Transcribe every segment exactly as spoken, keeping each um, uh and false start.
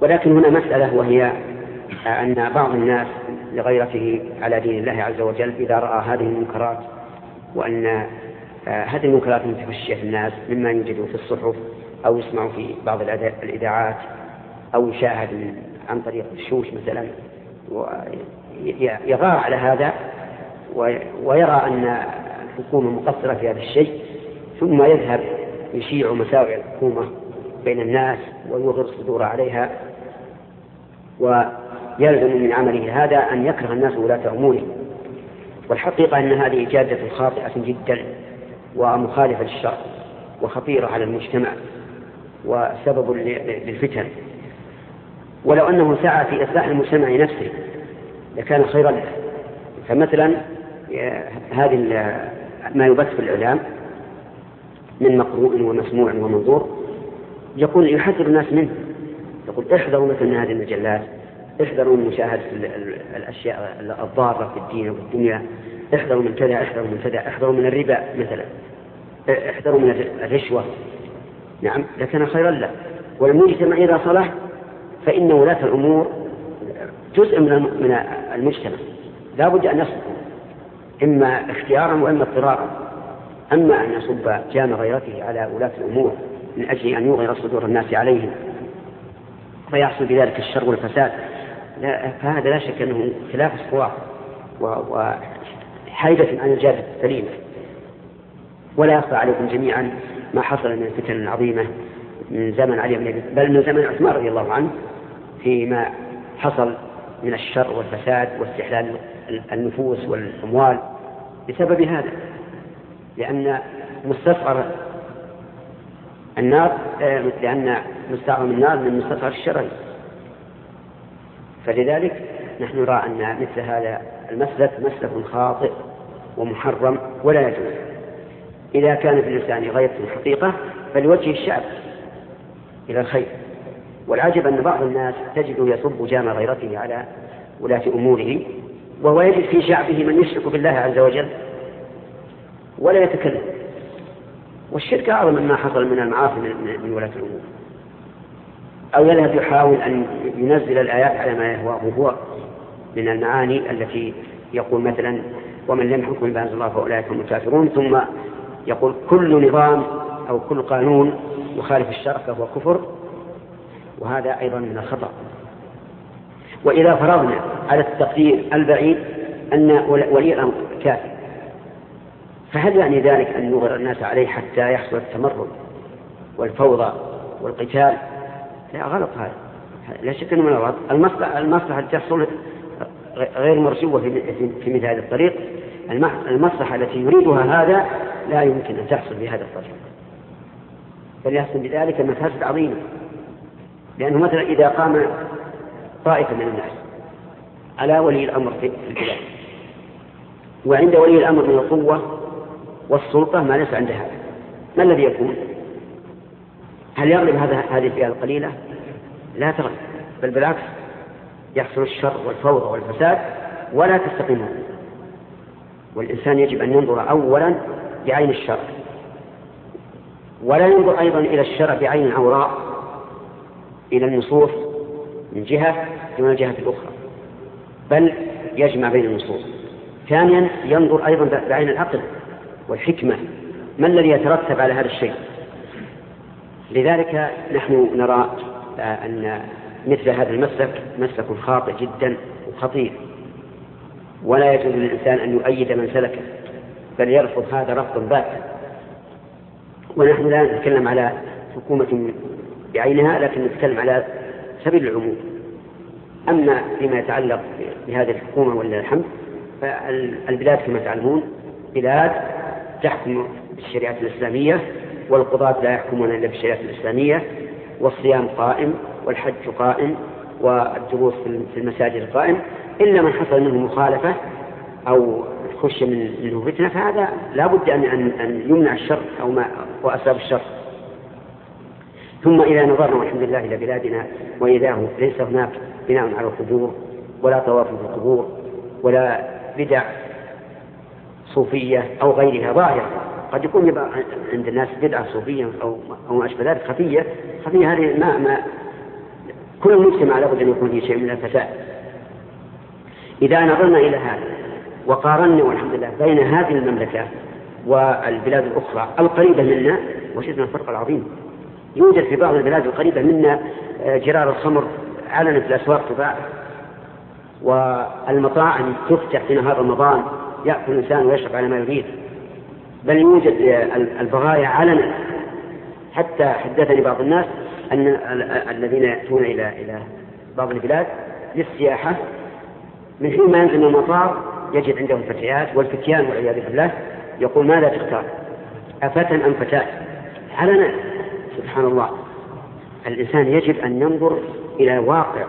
ولكن هنا مسألة، وهي أن بعض الناس لغيرته على دين الله عز وجل إذا رأى هذه المنكرات، وأن هذه المنكرات متفشية في الناس مما يوجد في الصحف أو يسمع في بعض الإذاعات أو يشاهد عن طريق الشوش مثلا، يغار على هذا ويرى أن الحكومة مقصرة في هذا الشيء، ثم يذهب يشيع مساوئ الحكومة بين الناس ويغر الصدور عليها، ويلزم من عمله هذا أن يكره الناس ولاة أموره. والحقيقة أن هذه إجادة خاطئة جدا ومخالفة للشرع وخطيرة على المجتمع وسبب للفتن. ولو أنه سعى في إصلاح المجتمع نفسه لكان خيرا له. فمثلا هذه ما يبث في الإعلام من مقروء ومسموع ومنظور يقول يحذر الناس منه، يقول احذروا مثل من هذه المجلات، احذروا من مشاهدة الأشياء الضارة في الدين وفي الدنيا، احذروا من كذا، احذروا من كذا، احذروا من الربا مثلا، احذروا من الرشوة. نعم، لكان خيرا له. والمجتمع إذا صلح فإن ولاة الأمور جزء من المجتمع لا بد أن يصلحوا، إما اختيارا وإما اضطرارا. أما أن يصب جام غيرته على ولاة الأمور من أجل أن يغير صدور الناس عليهم فيحصل بذلك الشر والفساد، فهذا لا شك أنه خلاف الصواب وحيدة عن الجادة السليمة. ولا يخفى عليكم جميعا ما حصل من الفتن العظيمة من زمن علي بن أبي بل من زمن عثمان رضي الله عنه فيما حصل من الشر والفساد واستحلال النفوس والأموال بسبب هذا، لأن مستصغر النار لأن مستعظم النار من مستصغر الشرعي. فلذلك نحن نرى أن مثل هذا المسلك مسلك خاطئ ومحرم ولا يجوز. إذا كان في الإنسان غاية الحقيقة فلوجه الشعب إلى الخير. والعجب أن بعض الناس تجد يصب جام غيرته على ولاة أموره وهو يجد في شعبه من يشرك بالله عز وجل ولا يتكلم. والشرك أعظم مما حصل من المعاصي من ولاة الأمور. أو يذهب يحاول أن ينزل الآيات على ما يهواه هو من المعاني التي يقول مثلا ومن لم يحكم بما أنزل الله فأولئك هم الكافرون، ثم يقول كل نظام أو كل قانون يخالف الشرع فهو كفر، وهذا أيضا من الخطأ. وإذا فرضنا على التقدير البعيد أن ولي الأمر كافر، فهل يعني ذلك أن يغر الناس عليه حتى يحصل التمرد والفوضى والقتال؟ لا، غلط هذا، لا شك أنه من الغلط. المصلحة المصلحة التي تحصل غير مرجوة في مثل هذا الطريق، المصلحة التي يريدها هذا لا يمكن أن تحصل بهذا الطريق، بل يحصل بذلك مفاسد عظيمة. لأنه مثلا إذا قام طائفة من الناس على ولي الأمر في البلاد وعند ولي الأمر من القوة والسلطة ما ليس عند هذا، ما الذي يكون؟ هل يغلب هذا هذه الفئة القليلة؟ لا تغلب، بل بالعكس يحصل الشر والفوضى والفساد ولا تستقيم. والإنسان يجب أن ينظر أولا بعين الشر، ولا ينظر أيضا إلى الشر بعين العوراء إلى النصوص من جهة دون الجهة الأخرى، بل يجمع بين النصوص. ثانيا ينظر أيضا بعين العقل والحكمة، ما الذي يترتب على هذا الشيء. لذلك نحن نرى أن مثل هذا المسلك مسلك خاطئ جدا وخطير، ولا يجوز للإنسان أن يؤيد من سلكه، بل يرفض هذا رفضا باتا. ونحن لا نتكلم على حكومة بعينها، لكن نتكلم على سبيل العموم. أما فيما يتعلق بهذه الحكومة ولله الحمد، فالبلاد كما تعلمون بلاد تحكم بالشريعة الإسلامية، والقضاة لا يحكمون إلا بالشريعة الإسلامية، والصيام قائم والحج قائم والدروس في المساجد قائم، إلا من حصل منه مخالفة أو خش منه فتنة فهذا لا بد أن, أن يمنع الشر أو ما وأسباب الشر. ثم إذا نظرنا والحمد لله إلى بلادنا وإذا ليس هناك بناء على القبور ولا طواف في القبور ولا بدع صوفية أو غيرها ظاهرة. قد يكون يبقى عند الناس بدعة صوفية أو أو ما أشبه ذلك خفية، خفية هذه ما ما كل مجتمع لابد أن يكون فيه شيء من الفساد. إذا نظرنا إلى هذا وقارنا والحمد لله بين هذه المملكة والبلاد الأخرى القريبة منا، وجدنا الفرق العظيم. يوجد في بعض البلاد القريبة منا جرار الخمر علنا في الأسواق تباع، والمطاعم تفتح في نهار رمضان يأكل الإنسان ويشرب على ما يريد، بل يوجد البغايا علنا. حتى حدثني بعض الناس أن الذين يأتون إلى إلى بعض البلاد للسياحة من حين ما ينزل من المطار يجد عندهم فتيات والفتيان والعياذ بالله، يقول ماذا تختار أفتى أم فتاة؟ علنا. سبحان الله. الإنسان يجب أن ينظر إلى واقع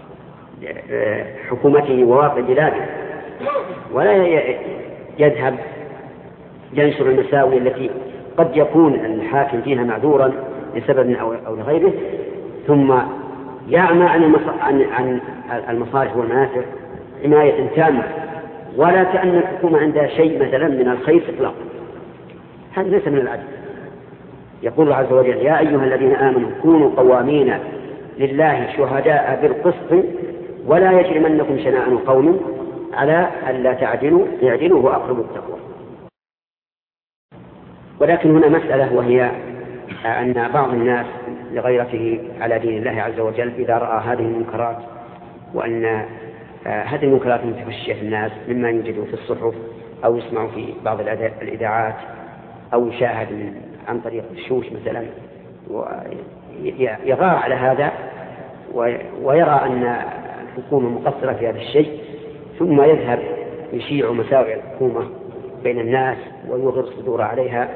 حكومته وواقع بلاده، ولا يذهب ينشر المساوئ التي قد يكون الحاكم فيها معذورا لسبب أو لغيره، ثم يعمى عن المصالح والمنافع عناية تامة، ولا كأن الحكومة عندها شيء مثلا من الخير إطلاقا. هذا ليس من العدل. يقول الله عز وجل يا أيها الذين آمنوا كونوا قوامين لله شهداء بالقسط ولا يجرمنكم شنآن قوم على ألا تعدلوا اعدلوا وأقربوا التقوى. ولكن هنا مسألة، وهي أن بعض الناس لغيرته على دين الله عز وجل إذا رأى هذه المنكرات، وأن هذه المنكرات متفشية في الناس مما يوجد في الصحف أو يسمع في بعض الإذاعات أو يشاهد عن طريق الشوش مثلا، ويغار على هذا ويرى أن الحكومة مقصرة في هذا الشيء، ثم يذهب يشيع مساوئ الحكومة بين الناس ويغر صدور عليها،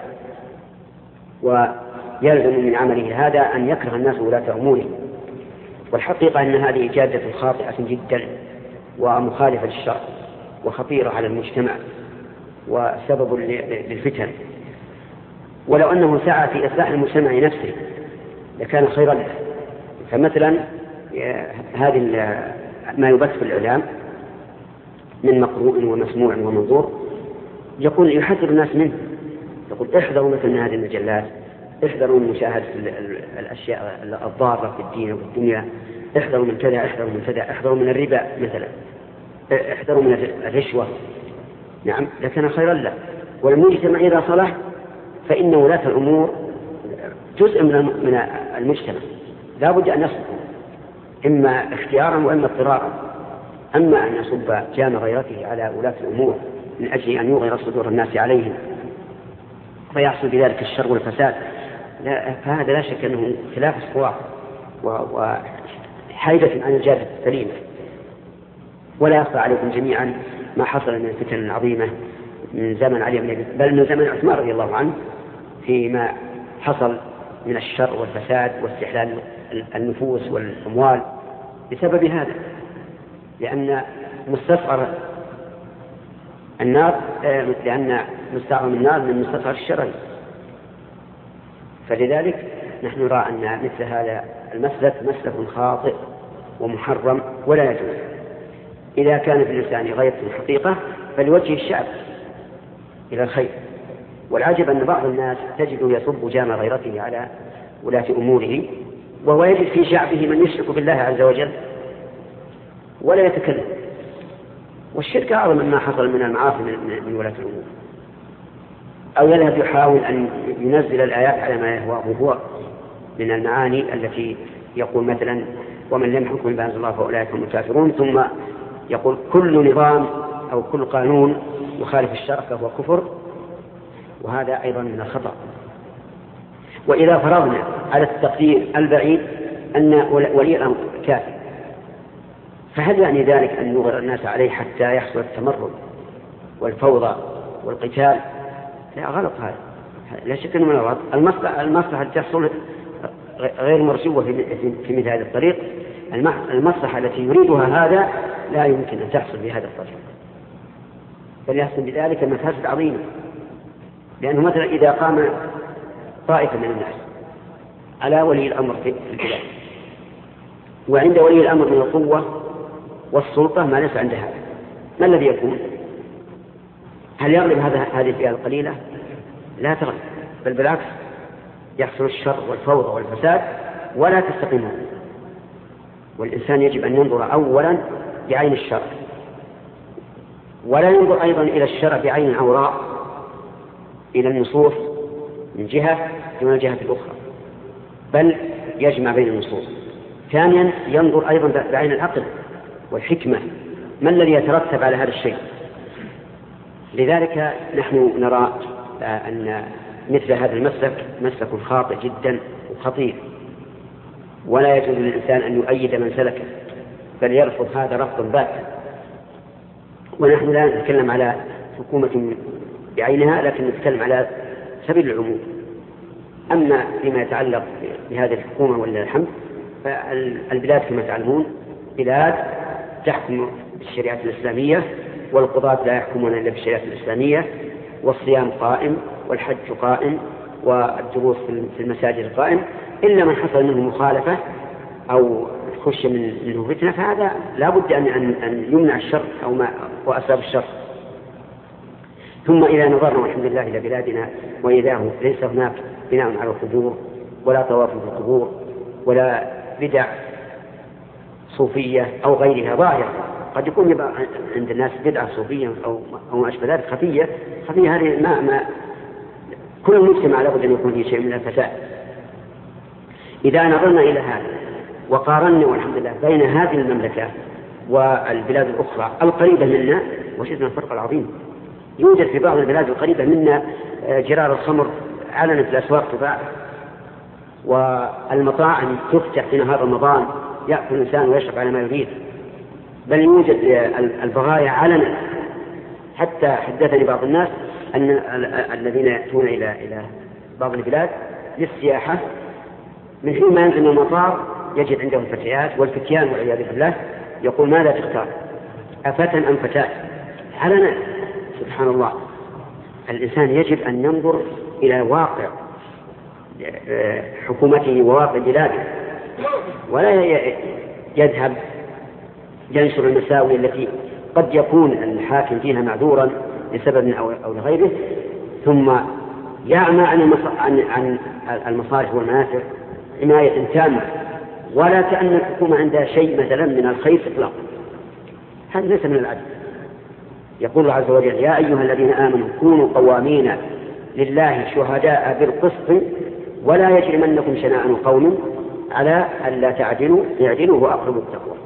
ويلزم من عمله هذا أن يكره الناس ولاة أموره. والحقيقة أن هذه جادة خاطئة جدا ومخالفة للشرع وخطيرة على المجتمع وسبب للفتن. ولو أنه سعى في إصلاح المجتمع نفسه لكان خيرا له. فمثلا هذه ما يبث في الإعلام من مقروء ومسموع ومنظور يقول يحذر الناس منه، يقول احذروا مثل هذه المجلات، احذروا من مشاهدة الأشياء الضارة في الدين وفي الدنيا، احذروا من كذا، احذروا من كذا، احذروا من الربا مثلا، احذروا من الرشوة. نعم، لكان خيرا له. والمجتمع إذا صلح فإن ولاة الأمور جزء من المجتمع لا بد أن يصلحوا، إما اختيارا وإما اضطرارا. أما أن يصب جام غيرته على ولاة الأمور من أجل أن يغير صدور الناس عليهم فيحصل بذلك الشر والفساد، فهذا لا شك أنه خلاف الصواب وحيدة عن الجادة السليمة. ولا يخفى عليكم جميعا ما حصل من الفتن العظيمة من زمن علي بن بل من زمن عثمان رضي الله عنه فيما حصل من الشر والفساد واستحلال النفوس والأموال بسبب هذا، لأن مستصغر النار لأن مستعظم النار من مستصغر الشرعي. فلذلك نحن نرى أن مثل هذا المسلك مسلك خاطئ ومحرم ولا يجوز. إذا كان في الإنسان غاية الحقيقة فلوجه الشعب إلى الخير. والعجب أن بعض الناس تجده يصب جام غيرته على ولاة أموره، وهو يجد في شعبه من يشرك بالله عز وجل ولا يتكلم. والشرك أعظم مما حصل من المعاصي من ولاة الأمور. أو يذهب يحاول أن ينزل الآيات على ما يهواه هو من المعاني التي يقول مثلا ومن لم يحكم بما أنزل الله فأولئك هم الكافرون، ثم يقول كل نظام أو كل قانون يخالف الشرع فهو كفر، وهذا أيضا من الخطأ. وإذا فرضنا على التقدير البعيد أن ولي الأمر كافر، فهل يعني ذلك أن يغر الناس عليه حتى يحصل التمرد والفوضى والقتال؟ لا، غلط هذا، لا شك أنه من الغلط. المصلحة المصلحة تحصل غير مرجوة في مثل هذا الطريق. المصلحة التي يريدها هذا لا يمكن أن تحصل بهذا الطريق، بل يحصل بذلك مفاسد عظيمة. لأنه مثلا إذا قام طائفة من الناس على ولي الأمر في البلاد، وعند ولي الأمر من القوة والسلطة ما ليس عند هذا، ما الذي يكون؟ هل يغلب هذا هذه الفئة القليلة؟ لا تغلب، بل بالعكس يحصل الشر والفوضى والفساد ولا تستقيم. والإنسان يجب أن ينظر أولا بعين الشرع، ولا ينظر أيضا إلى الشرع بعين عوراء إلى النصوص من جهة دون الجهة الأخرى، بل يجمع بين النصوص. ثانيا ينظر أيضا بعين العقل والحكمة، ما الذي يترتب على هذا الشيء. لذلك نحن نرى أن مثل هذا المسلك مسلك خاطئ جدا وخطير، ولا يجوز للإنسان أن يؤيد من سلكه، بل يرفض هذا رفضا باتا. ونحن لا نتكلم على حكومة بعينها، لكن نتكلم على سبيل العموم. أما فيما يتعلق بهذه الحكومة ولا الحمد، فالبلاد كما تعلمون بلاد تحكم بالشريعة الإسلامية، والقضاة لا يحكمون إلا بالشريعة الإسلامية، والصيام قائم، والحج قائم، والدروس في المساجد قائم، إلا من حصل منه مخالفة أو خش منه فتنة، فهذا لا بد أن أن يمنع الشر أو ما وأسباب الشر. ثم إذا نظرنا والحمد لله إلى بلادنا وإذا ليس هناك بناء على القبور ولا طواف في القبور ولا بدع صوفية أو غيرها ظاهرة. قد يكون يبقى عند الناس بدعة صوفية أو أو ما أشبه ذلك خفية، خفية هذه ما ما كل المجتمع لابد أن يكون فيه شيء من الفساد. إذا نظرنا إلى هذا وقارنا والحمد لله بين هذه المملكة والبلاد الأخرى القريبة منا، وجدنا الفرق العظيم. يوجد في بعض البلاد القريبة منا جرار الخمر علنا في الأسواق تباع، والمطاعم تفتح في نهار رمضان يأكل الإنسان ويشرب على ما يريد، بل يوجد البغايا علنا. حتى حدثني بعض الناس أن الذين يأتون إلى إلى بعض البلاد للسياحة من حين ما ينزل من المطار يجد عندهم فتيات والفتيان والعياذ بالله، يقول ماذا تختار أفتى أم فتاة؟ علنا. سبحان الله. الإنسان يجب أن ينظر إلى واقع حكومته وواقع بلاده، ولا يذهب ينشر المساوئ التي قد يكون الحاكم فيها معذورا لسبب أو لغيره، ثم يعمى عن المصالح والمنافع عناية تامة، ولا كأن الحكومة عندها شيء مثلا من الخير إطلاقا. هذا ليس من العدل. يقول الله عز وجل يا أيها الذين آمنوا كونوا قوامين لله شهداء بالقسط ولا يجرمنكم شنآن قوم على ألا تعدلوا اعدلوا وأقربوا التقوى.